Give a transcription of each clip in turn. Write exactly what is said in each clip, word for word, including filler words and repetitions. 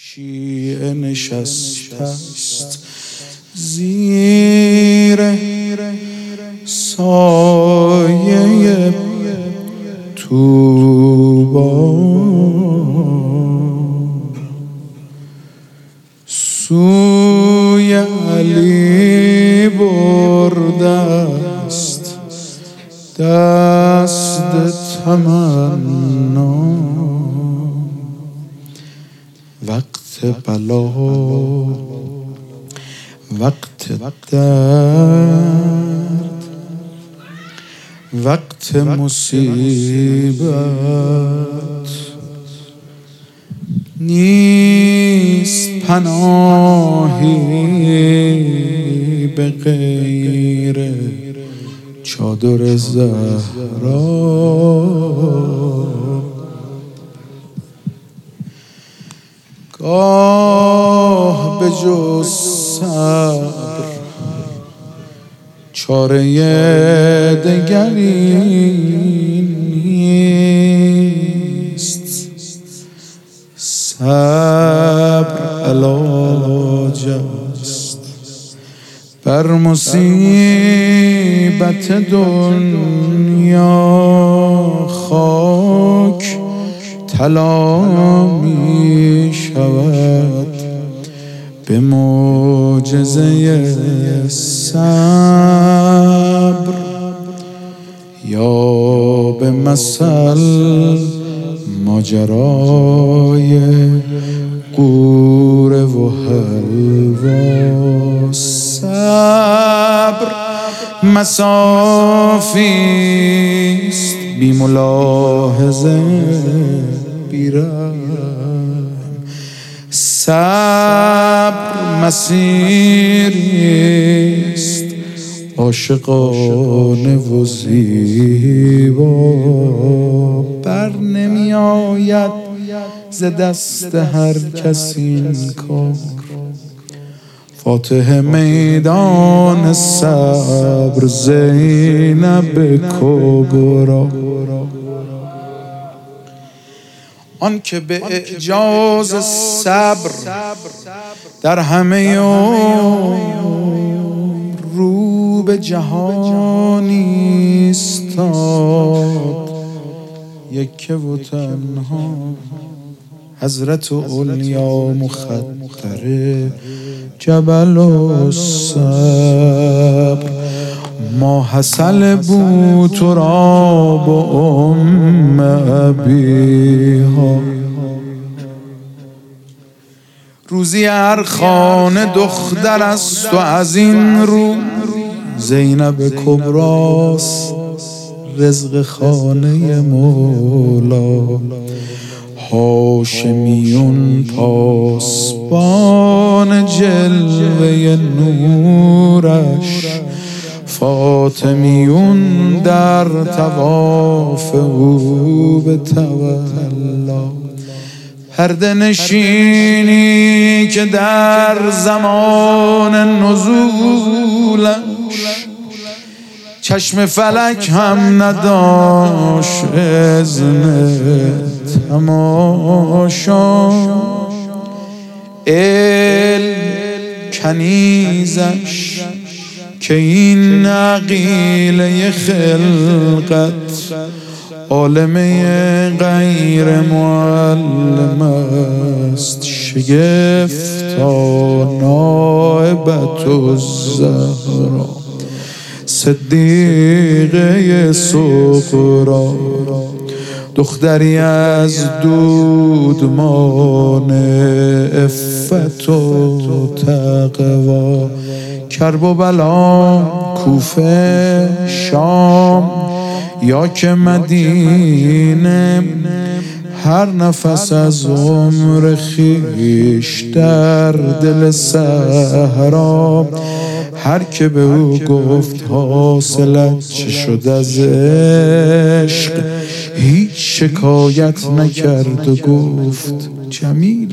شیعه نشسته است زیر سایه طوبا، سوی علی برده است دست تمنا، وقت بلا وقت درد وقت مصیبت، نیست پناهی به غیر چادر زهرا، گاه به جز صبر چاره دگری نیست، صبر علاج است بر مصیبت دنیا، خاک طلا می شود به معجزه صبر، یا به مثل ماجرای قوره و حلوا. صبر مسافی است بی ملاحظه بیرم، صبر مسیری است عاشقانه و زیبا، بر نمی آید ز دست هر کسی این کار، فاتح میدان صبر زینب کبرا، آن که به اعجاز صبر در همه رو به جهانی استاد، یکه و تنها حضرت اولیا مخدر جبل الصبر، ما حصل بود تو را با ام ابیها، روزی هر خانه دختر است و از این رو زینب کبراست رزق خانه مولا، هاشمیون پاسبان جلوه نورش، فاطمیون در طواف او به تولا، پرده نشینی که در زمان نزولش چشم فلک هم نداشت اذن تماشا، علم کنیزش که این عقیله خلقت عالمه غیر معلم است، شگفتا نائبت الزهرا صدیقه صغرا، دختری از دودمان عفت و تقوا، کرب و بلا کوفه شام یا که مدینه، هر نفس از عمر خویش در دل صحرا، هر که به او گفت حاصلت چه شد از عشق، هیچ شکایت نکرد و گفت جمیلا،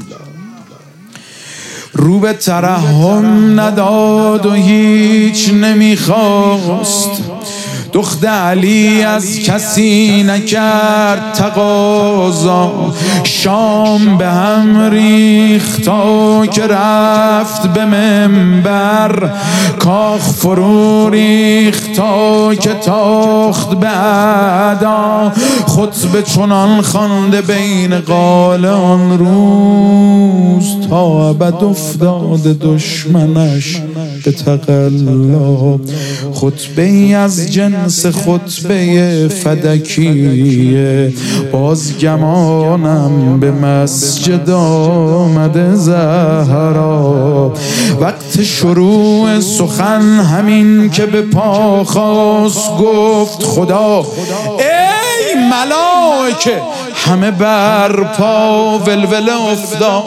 رو به ترحم نداد و هیچ نمیخواست، دختر علی از کسی نکرد تقاضا، شام به هم ریخت تا که رفت به منبر، کاخ فرو ریخت تا که تاخت به ادا، خطبه چنان خوانده بین قال آن روز، تا ابد افتاد دشمنش به تقلا. خطبه ای از جنس خطبه فدکیه، باز گمانم به مسجد آمده زهرا. وقت شروع سخن همین که به پا خواست، گفت خدا ای ملائکه همه بر پا، ولوله افتاد.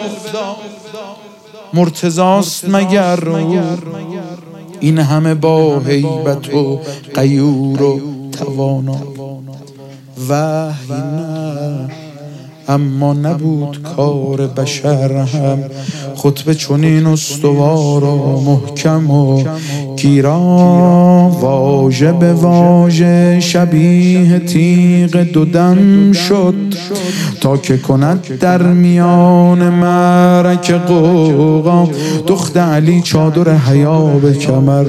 مرتضاست مگر این همه با هیبت و غیور و توانا؟ وحی نه، اما نبود کار بشر هم خطبه چنین استوار و محکم و گیرا. واژه به واژه شبیه تیغ دو دم شد، تا که کند در میان معرکه غوغا. دختر علی چادر حیا به کمر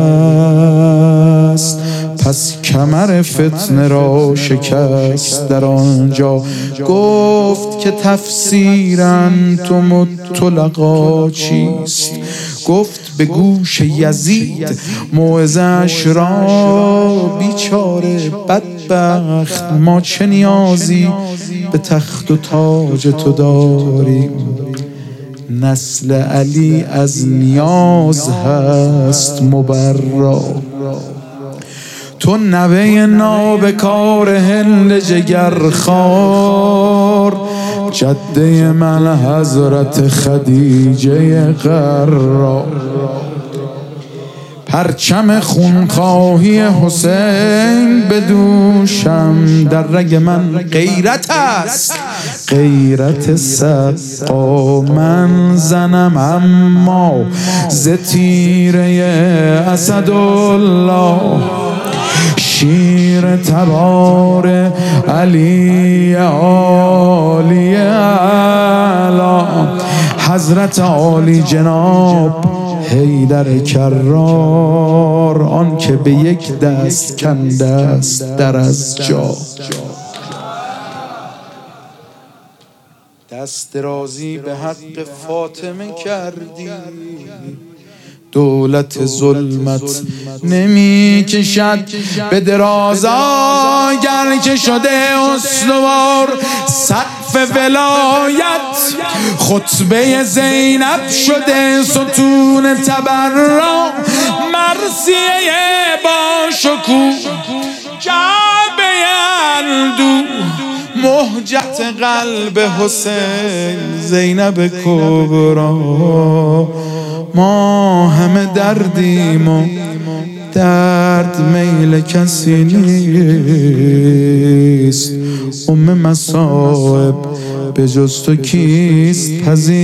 بست، پس کمر فتنه را شکست در آنجا. گفت که تفسیراً تو مطلقا چیست؟ گفت به گوش یزید موعظه‌اش را، بیچاره بدبخت ما چه نیازی به تخت و تاج تو داریم. نسل علی از نیاز هست مبرا. تو نوه نابکار هند جگرخوار، جده من حضرت خدیجه قرار. پرچم خونخواهی حسین به دوشم، در رگ من غیرت است غیرت سقا. من زنم اما ز تیره اسدالله، شیر تبار علی عالی اعلی. حضرت عالی جناب حیدر کرار، آن که به یک دست کنده است در از جا. دست درازی به حق فاطمه کردی، دولت ظلمت نمی کشد به درازا. گر که شده استوار سقف ولایت، خطبه زینب شده ستون تبرا. مرثیه با شکوه کعبه اندو، مهجت قلب حسین زینب کبرا. ما همه دردیم و درد میل کسی نیست. ام مصائب به جز تو کیست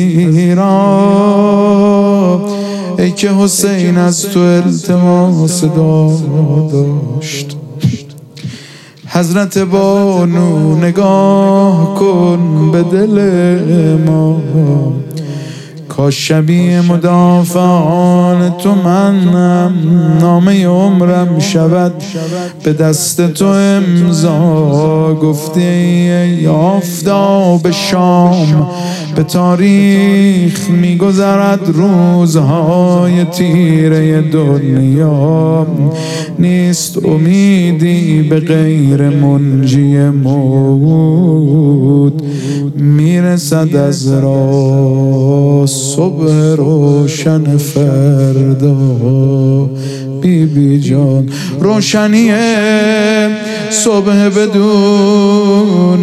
پذیرا؟ ای که حسین از تو التماس داشت. حضرت بانو نگاه کن به دل ما، کاش شبیه مدافعان تو منم. نامه عمرم شود به دست تو امضا. گفتی ای آفتاب شام به تاریخ میگذرد روزهای تیره دنیا. نیست امیدی به غیر منجی موعود، میرسد از راه صبح روشن فردا. بی بی جان روشنی صبح بدون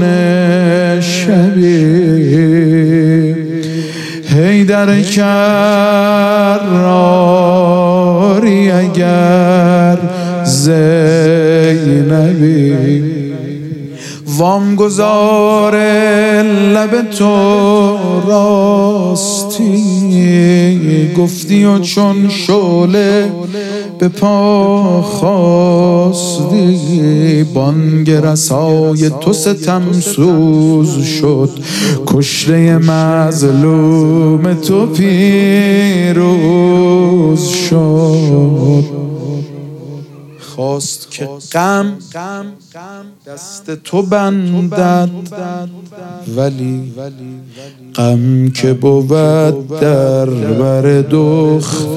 شبی، حیدر کراری اگر زینبی. وامگذار لب تو راستی، گفتی و چون شعله به پا خاستی، بانگ رسای تو ستم سوز شد، کشته مظلوم تو پیروز شد. خواست که غم دست تو بندد، ولی غم که بود در بر دخت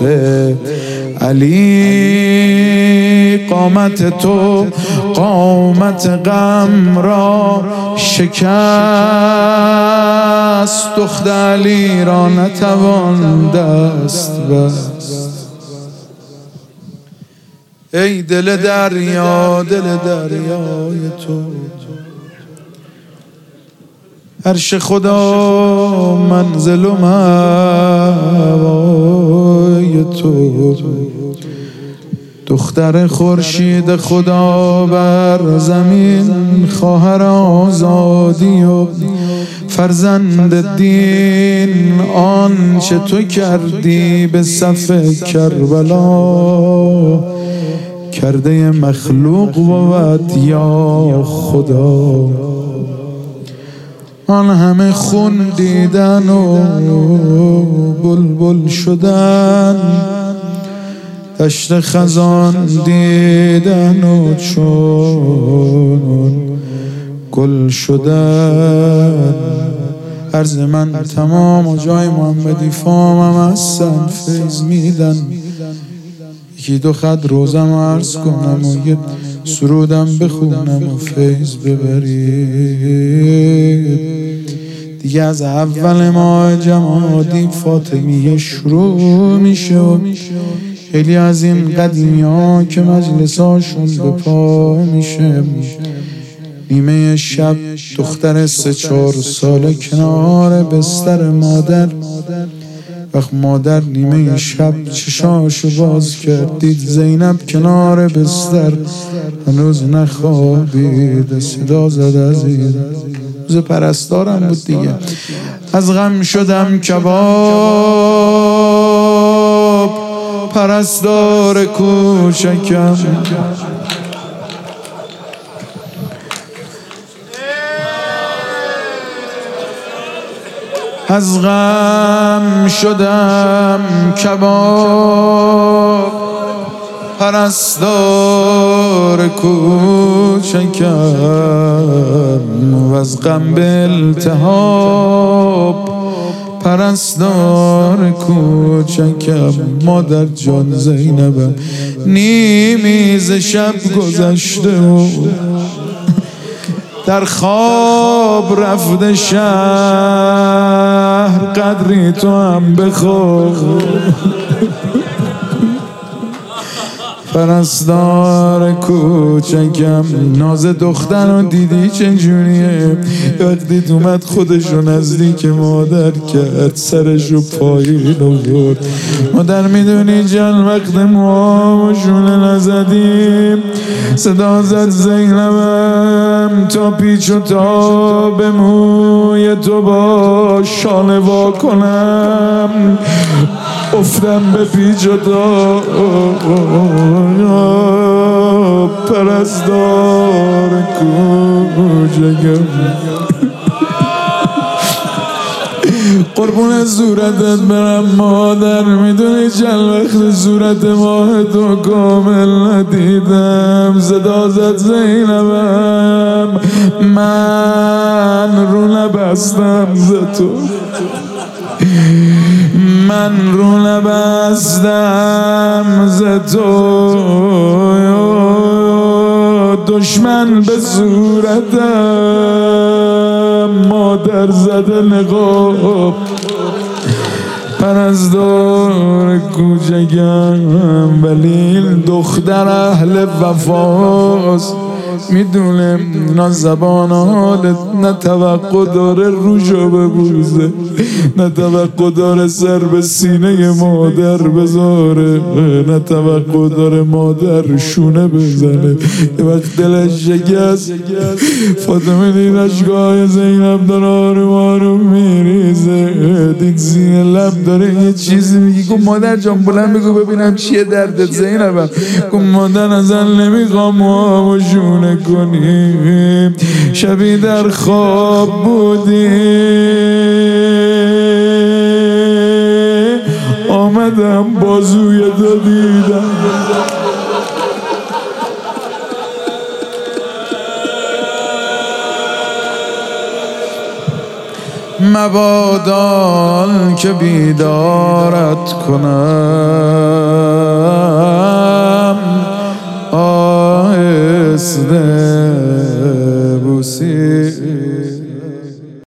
علی، قامت تو قامت غم را شکست، دخت علی را نتوان دست بست. ای دل دریا دل دریای تو، عرش خدا منزل و مأوای تو، دختر خورشید خدا بر زمین، خواهر آزادی و فرزند دین، آنچه تو کردی به صف کربلا، کرده مخلوق بود یا خدا. آن همه خون دیدن و بلبل شدن، دشت خزان دیدن و چون گل شدن. عرض من تمام و جای محمدی فامم هستن، فیض میدن. یکی دو خط روزم عرض کنم و یه سرودم بخونم و فیض ببرید. دیگه از اول ماه جمادی فاطمیه شروع میشه و خیلی از این قدیمی ها که مجلساشون به پا میشه. نیمه شب دختر سه چهار ساله کنار بستر مادر، وقت مادر نیمه شب چشاشو باز کرد، دید زینب کنار بستر هنوز نخوابید، صدا زد عزیز. روز پرستارم بود دیگه. از غم شدم کباب، پرستار کوچکم، از غم شدم کباب، پرستار کوچکم، و از غم به التهاب، پرستار کوچکم. مادر جان زینبم نیمی ز شب گذشته و در خواب رفته شهر، قدری تو هم بخور. پرستار کوچکم، ناز دختر رو دیدی چنجوریه؟ وقتی اومد خودشو نزدیک مادر کرد، سرشو پایین آورد. مادر میدونی جان وقت موامشونه نزدیم، صدا زد زینبم تا پیچ و تا به موی تو با شانه وا کنم، افتم به پیچ و تا پرستار کوچکم. قربون صورتت برم مادر، میدونی چند وقت صورت ماه تو کامل ندیدم. صدا زد زینبم، من رو نبستم ز تو، من رو نبستم ز تو، دشمن به صورتم مادر زده نقاب. پرستار کوچکم ولی دختر اهل وفاست، میدونم اینا زبان حالت نه توقع داره روشو ببوزه، نه توقع داره سر به سینه مادر بذاره، نه توقع داره مادر شونه بزنه. یه وقت دلش شکست فاطمه دید اشکای زینب داره آروم آروم میریزه، دید زیر لب داره یه چیزی میگی. گفت مادر جان بلند بگو ببینم چیه دردت زینبم. گفت مادر ازن نمیخوام ما شونه کنیم، شبی در خواب بودی آمدم بازوی تو دیدم. مبادال که بیدارت کنم آهسته